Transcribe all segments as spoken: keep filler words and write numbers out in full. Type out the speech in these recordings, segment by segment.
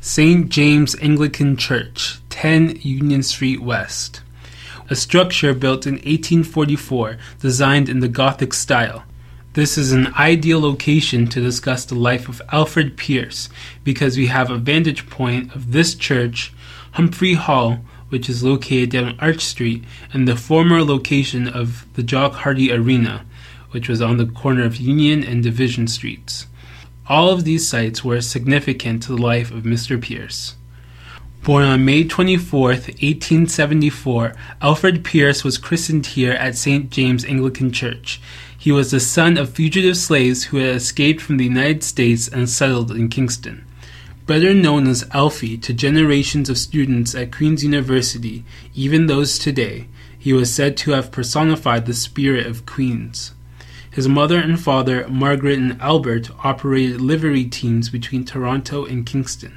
Saint James Anglican Church, ten Union Street West. A structure built in eighteen forty-four, designed in the Gothic style. This is an ideal location to discuss the life of Alfred Pierce, because we have a vantage point of this church, Humphrey Hall, which is located down Arch Street, and the former location of the Jock Hardy Arena, which was on the corner of Union and Division Streets. All of these sites were significant to the life of Mister Pierce. Born on May twenty-fourth, eighteen seventy-four, Alfred Pierce was christened here at Saint James Anglican Church. He was the son of fugitive slaves who had escaped from the United States and settled in Kingston. Better known as Alfie to generations of students at Queen's University, even those today, he was said to have personified the spirit of Queens. His mother and father, Margaret and Albert, operated livery teams between Toronto and Kingston.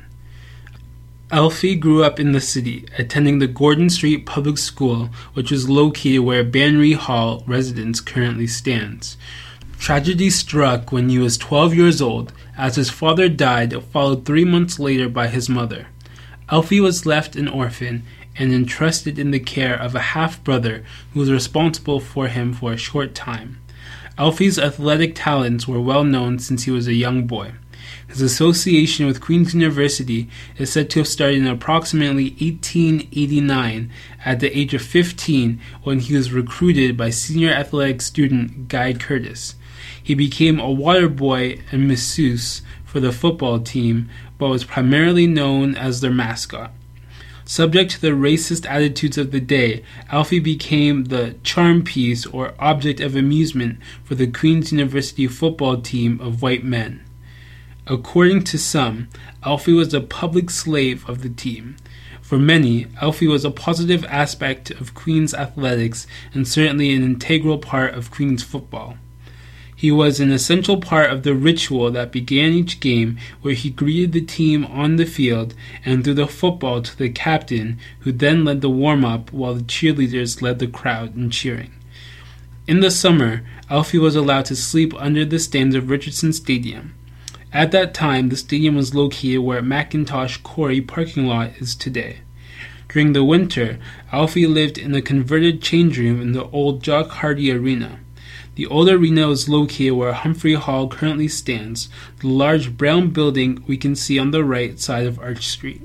Alfie grew up in the city, attending the Gordon Street Public School, which was located where Banry Hall residence currently stands. Tragedy struck when he was twelve years old, as his father died, followed three months later by his mother. Alfie was left an orphan and entrusted in the care of a half-brother who was responsible for him for a short time. Alfie's athletic talents were well known since he was a young boy. His association with Queen's University is said to have started in approximately eighteen eighty-nine, at the age of fifteen, when he was recruited by senior athletic student Guy Curtis. He became a water boy and masseuse for the football team, but was primarily known as their mascot. Subject to the racist attitudes of the day, Alfie became the charm piece or object of amusement for the Queen's University football team of white men. According to some, Alfie was a public slave of the team. For many, Alfie was a positive aspect of Queen's athletics and certainly an integral part of Queen's football. He was an essential part of the ritual that began each game, where he greeted the team on the field and threw the football to the captain, who then led the warm-up while the cheerleaders led the crowd in cheering. In the summer, Alfie was allowed to sleep under the stands of Richardson Stadium. At that time, the stadium was located where Macintosh Quarry parking lot is today. During the winter, Alfie lived in a converted change room in the old Jock Hardy Arena. The old arena is located where Humphrey Hall currently stands, the large brown building we can see on the right side of Arch Street.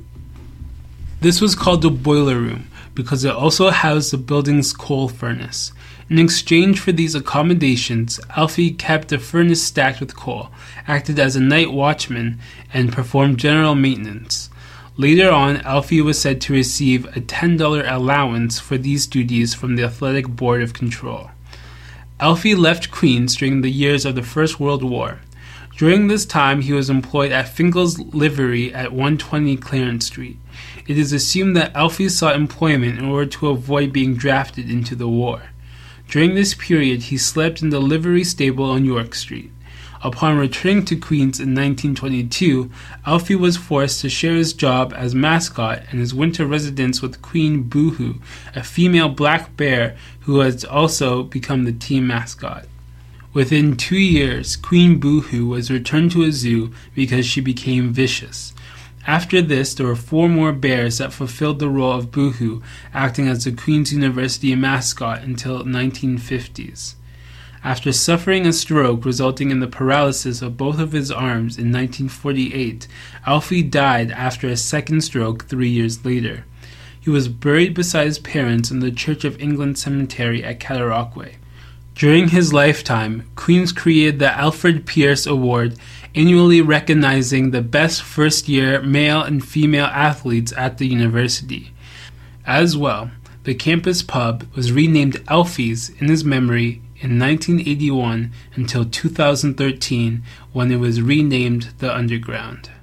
This was called the boiler room because it also housed the building's coal furnace. In exchange for these accommodations, Alfie kept the furnace stacked with coal, acted as a night watchman, and performed general maintenance. Later on, Alfie was said to receive a ten dollars allowance for these duties from the Athletic Board of Control. Alfie left Queens during the years of the First World War. During this time, he was employed at Finkel's Livery at one twenty Clarence Street. It is assumed that Alfie sought employment in order to avoid being drafted into the war. During this period, he slept in the livery stable on York Street. Upon returning to Queens in nineteen twenty-two, Alfie was forced to share his job as mascot and his winter residence with Queen Boohoo, a female black bear who has also become the team mascot. Within two years, Queen Boohoo was returned to a zoo because she became vicious. After this, there were four more bears that fulfilled the role of Boohoo, acting as the Queen's University mascot until the nineteen fifties. After suffering a stroke resulting in the paralysis of both of his arms in nineteen forty-eight, Alfie died after a second stroke three years later. He was buried beside his parents in the Church of England Cemetery at Cataraqui. During his lifetime, Queen's created the Alfred Pierce Award, annually recognizing the best first-year male and female athletes at the university. As well, the campus pub was renamed Alfie's in his memory in nineteen eighty-one until two thousand thirteen, when it was renamed the Underground.